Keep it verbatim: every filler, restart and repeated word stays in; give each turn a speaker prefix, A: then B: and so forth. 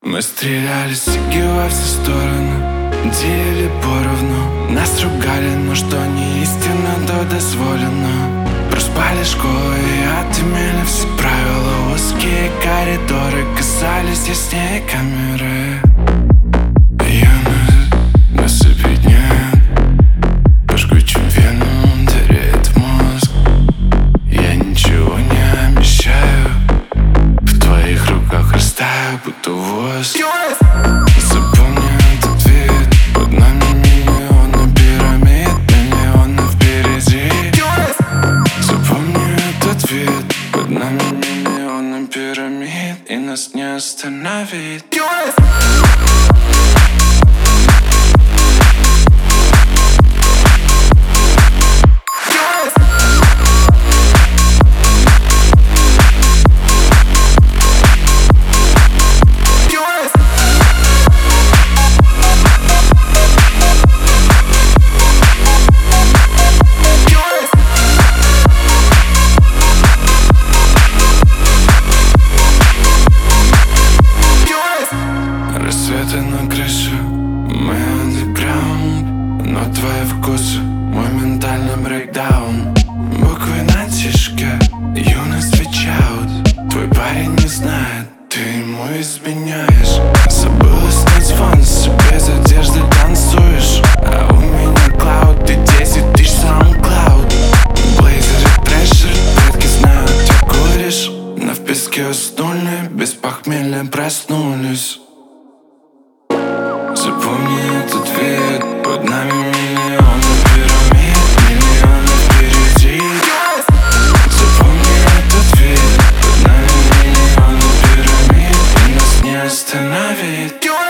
A: Мы стреляли сиги во все стороны, делили поровну. Нас ругали, но что не истина, то дозволено. Проспали школу и отымели все правила. Узкие коридоры казались яснее камеры. Юность насыпет нет, по жгучим венам дарит мозг. Я ничего не обещаю, в твоих руках растаю, будто воск. Запомни этот вид, под нами миллионы пирамид, миллионы впереди. Запомни этот вид, под нами миллионы пирамид, и нас не остановить. Рассветы на крыше, мы андеграунд, но твои вкусы, мой ментальный брейкдаун. Буквы на тишке, юность вечаут. Твой парень не знает, ты ему изменяешь. Забыла снять фон, себе без одежды танцуешь. А у меня клауд, ты десять тысяч саундклауд. Блейзеры, трэшер, предки знают, ты куришь. Но в песке уснули, без похмелья проснулись. Запомни этот вид, под нами миллионы пирамид, миллионы впереди. Запомни этот вид, под нами миллионы пирамид, и нас не остановить.